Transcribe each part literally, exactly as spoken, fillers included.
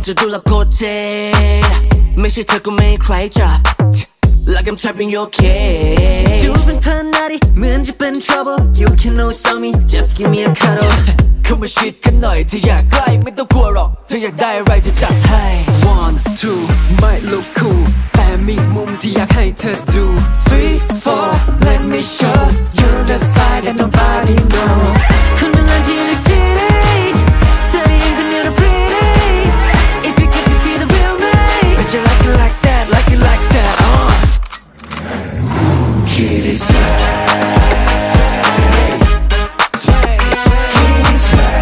จะดูแลโคตรเท่ไม่ใช่เธอก็ไม่ใครจับ Like I'm trapping your cage ดูเป็นเธอหน้าดิเหมือนจะเป็น trouble You can always tell me just give me a cuddle เข้ามาชิดกันหน่อยถ้าอยากใกล้ไม่ต้องกลัวหรอกเธออยากได้อะไรจะจัดให้ One two ไม่ look cool แต่มีมุมที่อยากให้เธอดู Three four let me show you the side that nobody know คนเป็นล้านที่อยู่ใน city เธอได้ยินคนเดียว pretty If you get to see the real me Bet you like it like that like it like that uh. Kitty swag Kitty swag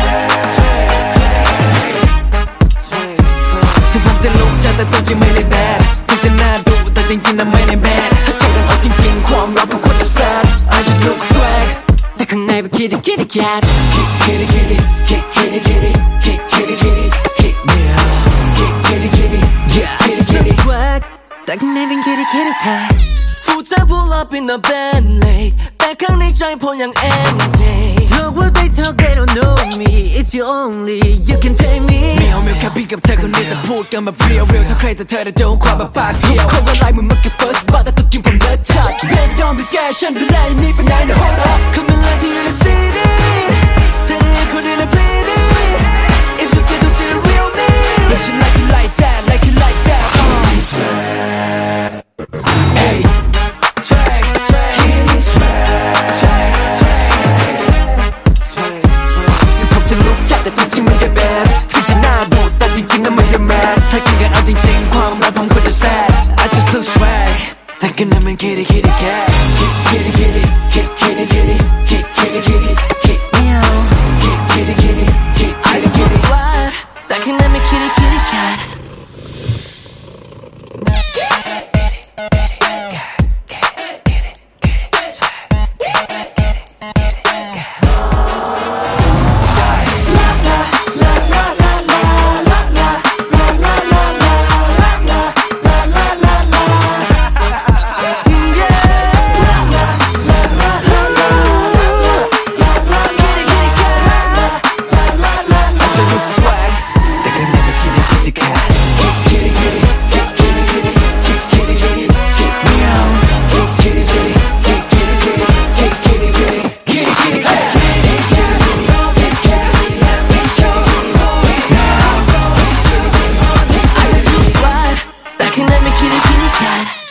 ถึงผมจะลุกจากแต่ตัวจริงไม่ได้แบดถึงจะน่าดูแต่จริงๆนั้นไม่ได้แบดถ้าคุยกันเอาจริงๆความรักผมควรจะ sad I just look swag แต่ข้างในเป็น kitty kitty cat Kitty kitty kitty kitty kitty kitty kitty kitty yeah kitty kitty yeah I just look swag แต่ข้างในเป็น kitty kitty catผู้เธอ pull up in the Bentley แต่ข้างในใจผมยัง empty Talk what they talk they don't know me It's you only you can take me ไม่เอาไม่เอาแค่พี่กับเธอคนนี้แต่พูดกันมาเปรี้ยวเรียวถ้าใครจะเธอจะเจอความแบบปากเดียวคนละลายเหมือนมันกับ first but แต่ตัวจริงผมเลิศชัด Bet don't be scared ฉันดูแลอย่างนี้เป็นนาย The hold up คนเป็นล้านที่อยู่ใน city เธอได้ยินคนเดียว pretty If you get to see the real me But she like it like that like it like that uh. Hey Swag, swag, kitty swag, swag, swag, swag, swag ถึงผมจะลุกจากแต่ตัวจริงไม่ได้แบดถึงจะน่าดูแต่จริงๆนั้นไม่ได้แมนถ้ากินกันเอาจริงๆความรักผมควรจะ sad I just look swag แต่กันนั้นมัน kitty kitty cat kitty kitty kitty kitty kitty kitty kitty meow kitty kitty kitty I just look swag แต่กันนั้นมัน kitty kitty cat Can I make kitty kitty cat?